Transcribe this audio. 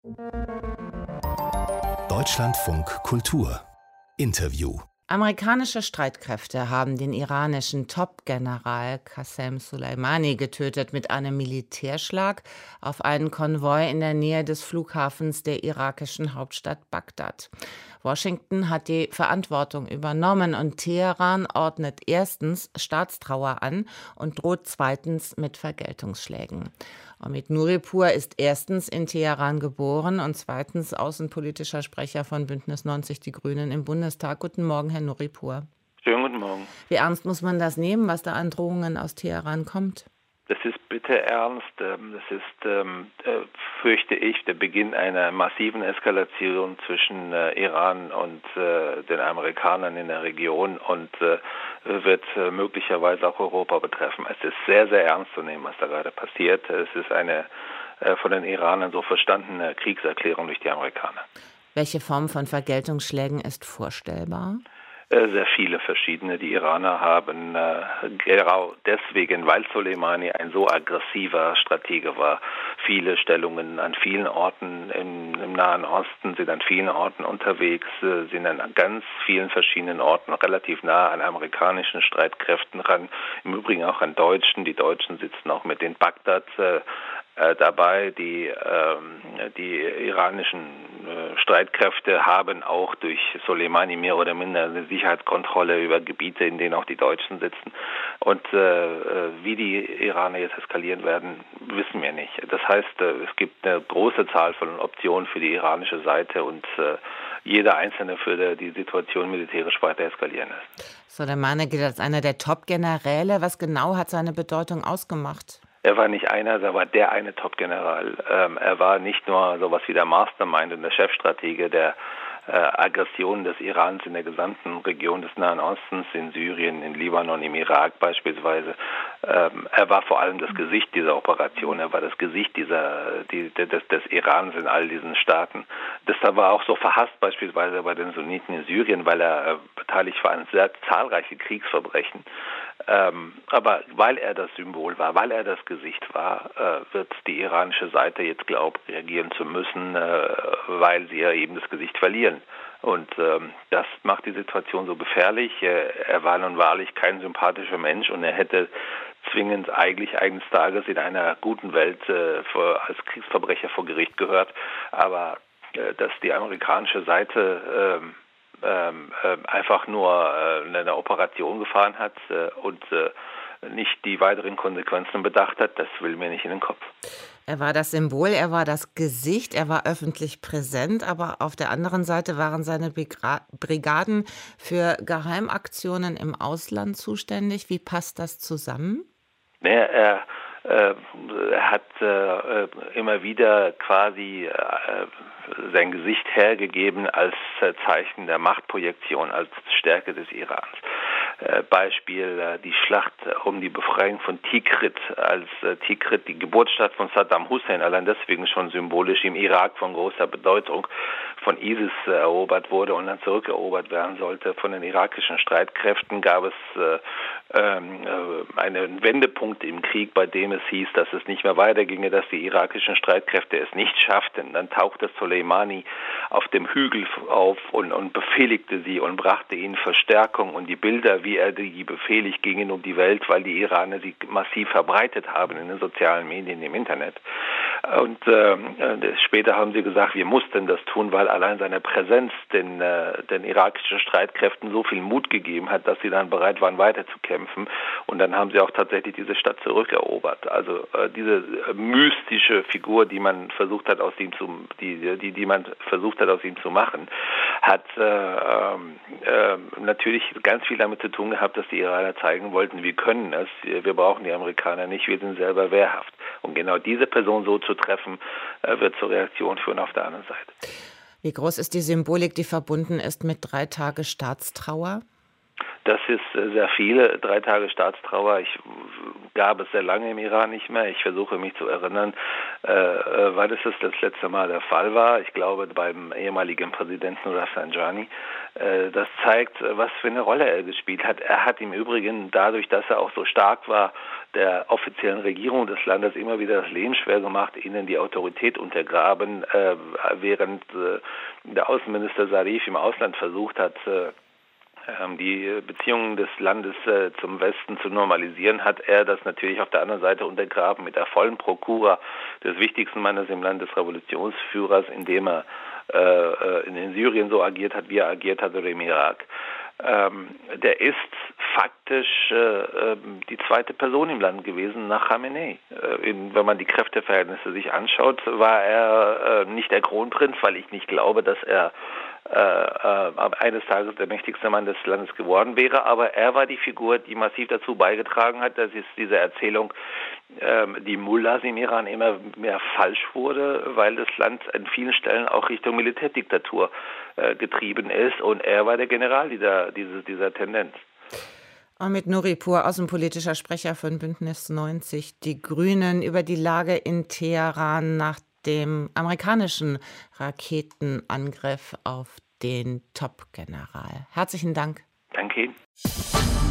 Deutschlandfunk Kultur Interview. Amerikanische Streitkräfte haben den iranischen Top-General Qasem Soleimani getötet mit einem Militärschlag auf einen Konvoi in der Nähe des Flughafens der irakischen Hauptstadt Bagdad. Washington hat die Verantwortung übernommen und Teheran ordnet erstens Staatstrauer an und droht zweitens mit Vergeltungsschlägen. Omid Nuripur ist erstens in Teheran geboren und zweitens außenpolitischer Sprecher von Bündnis 90 Die Grünen im Bundestag. Guten Morgen, Herr Nuripur. Schönen guten Morgen. Wie ernst muss man das nehmen, was da an Drohungen aus Teheran kommt? Das ist bitter ernst. Das ist, fürchte ich, der Beginn einer massiven Eskalation zwischen Iran und den Amerikanern in der Region und wird möglicherweise auch Europa betreffen. Es ist sehr, sehr ernst zu nehmen, was da gerade passiert. Es ist eine von den Iranern so verstandene Kriegserklärung durch die Amerikaner. Welche Form von Vergeltungsschlägen ist vorstellbar? Sehr viele verschiedene. Die Iraner haben genau deswegen, weil Soleimani ein so aggressiver Stratege war, viele Stellungen an vielen Orten im Nahen Osten, sind an vielen Orten unterwegs, sind an ganz vielen verschiedenen Orten relativ nah an amerikanischen Streitkräften ran, im Übrigen auch an Deutschen. Die Deutschen sitzen auch mit in Bagdad dabei. Die iranischen Streitkräfte haben auch durch Soleimani mehr oder minder eine Sicherheitskontrolle über Gebiete, in denen auch die Deutschen sitzen. Und wie die Iraner jetzt eskalieren werden, wissen wir nicht. Das heißt, es gibt eine große Zahl von Optionen für die iranische Seite und jeder Einzelne würde die Situation militärisch weiter eskalieren lassen. Soleimani gilt als einer der Top-Generäle. Was genau hat seine Bedeutung ausgemacht? Er war nicht einer, er war der eine Top-General. Er war nicht nur sowas wie der Mastermind und der Chefstratege der Aggression des Irans in der gesamten Region des Nahen Ostens, in Syrien, in Libanon, im Irak beispielsweise. Er war vor allem das Gesicht dieser Operation. Er war das Gesicht des Irans in all diesen Staaten. Das war auch so verhasst beispielsweise bei den Sunniten in Syrien, weil er beteiligt war an sehr zahlreichen Kriegsverbrechen. Aber weil er das Symbol war, weil er das Gesicht war, wird die iranische Seite jetzt glauben, reagieren zu müssen, weil sie ja eben das Gesicht verlieren. Und das macht die Situation so gefährlich. Er war nun wahrlich kein sympathischer Mensch und er hätte zwingend eigentlich eines Tages in einer guten Welt als Kriegsverbrecher vor Gericht gehört. Aber dass die amerikanische Seite einfach nur eine Operation gefahren hat und nicht die weiteren Konsequenzen bedacht hat, das will mir nicht in den Kopf. Er war das Symbol, er war das Gesicht, er war öffentlich präsent, aber auf der anderen Seite waren seine Brigaden für Geheimaktionen im Ausland zuständig. Wie passt das zusammen? Er hat immer wieder quasi sein Gesicht hergegeben als Zeichen der Machtprojektion, als Stärke des Irans. Beispiel die Schlacht um die Befreiung von Tikrit, als Tikrit, die Geburtsstadt von Saddam Hussein, allein deswegen schon symbolisch im Irak von großer Bedeutung, von ISIS erobert wurde und dann zurückerobert werden sollte von den irakischen Streitkräften, gab es einen Wendepunkt im Krieg, bei dem es hieß, dass es nicht mehr weiterginge, dass die irakischen Streitkräfte es nicht schafften. Dann tauchte Soleimani auf dem Hügel auf und befehligte sie und brachte ihnen Verstärkung und die Bilder, wie er die befehligt, gingen um die Welt, weil die Iraner sie massiv verbreitet haben in den sozialen Medien, im Internet. Und später haben sie gesagt, wir mussten das tun, weil allein seine Präsenz den irakischen Streitkräften so viel Mut gegeben hat, dass sie dann bereit waren, weiterzukämpfen. Und dann haben sie auch tatsächlich diese Stadt zurückerobert. Also diese mystische Figur, die man versucht hat aus ihm zu machen, hat natürlich ganz viel damit zu tun gehabt, dass die Iraner zeigen wollten, wir können es, wir brauchen die Amerikaner nicht, wir sind selber wehrhaft. Und genau diese Person so zu treffen, wird zur Reaktion führen auf der anderen Seite. Wie groß ist die Symbolik, die verbunden ist mit 3 Tage Staatstrauer? Das ist sehr viele. 3 Tage Staatstrauer. Gab es sehr lange im Iran nicht mehr. Ich versuche mich zu erinnern, wann es das letzte Mal der Fall war. Ich glaube beim ehemaligen Präsidenten Rafsanjani. Das zeigt, was für eine Rolle er gespielt hat. Er hat im Übrigen dadurch, dass er auch so stark war, der offiziellen Regierung des Landes immer wieder das Leben schwer gemacht, ihnen die Autorität untergraben, während der Außenminister Zarif im Ausland versucht hat, die Beziehungen des Landes zum Westen zu normalisieren, hat er das natürlich auf der anderen Seite untergraben mit der vollen Prokura des wichtigsten Mannes im Land, des Revolutionsführers, indem er in Syrien so agiert hat, wie er agiert hat, oder im Irak. Der ist faktisch die zweite Person im Land gewesen nach Khamenei. Wenn man die Kräfteverhältnisse sich anschaut, war er nicht der Kronprinz, weil ich nicht glaube, dass er eines Tages der mächtigste Mann des Landes geworden wäre, aber er war die Figur, die massiv dazu beigetragen hat, dass es diese Erzählung, die Mullahs im Iran immer mehr falsch wurde, weil das Land an vielen Stellen auch Richtung Militärdiktatur getrieben ist, und er war der Generalleader dieser Tendenz. Omid Nuripur, außenpolitischer Sprecher von Bündnis 90 Die Grünen, über die Lage in Teheran nach dem amerikanischen Raketenangriff auf den Top-General. Herzlichen Dank. Danke Ihnen.